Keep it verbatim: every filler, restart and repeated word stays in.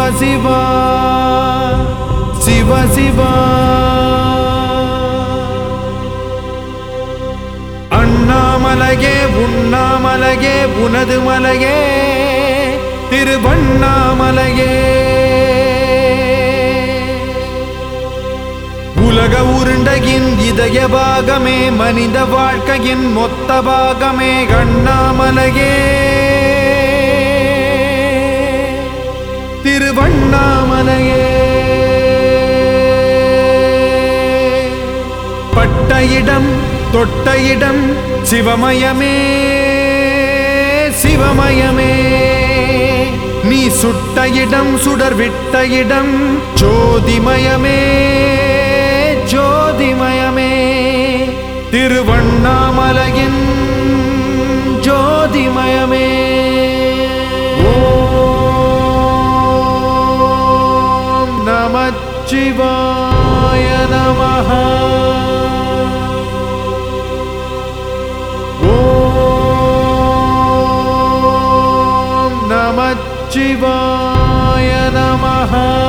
சிவா சிவ சிவா. அண்ணாமலையே உண்ணாமலையே உனது மலையே திருவண்ணாமலையே. உலக உருண்டையின் இதய பாகமே மனித வாழ்க்கையின் மொத்த பாகமே அண்ணாமலையே திருவண்ணாமலையே. பட்ட இடம் தொட்ட இடம் சிவமயமே சிவமயமே. நீ சுட்ட இடம் சுடர் விட்ட இடம் ஜோதிமயமே ஜோதிமயமே. திருவண்ணாமலையின் ஜோதிமயமே. ஓம் நமச்சிவாய நமஹ. ஓம் நமச்சிவாய நமஹ.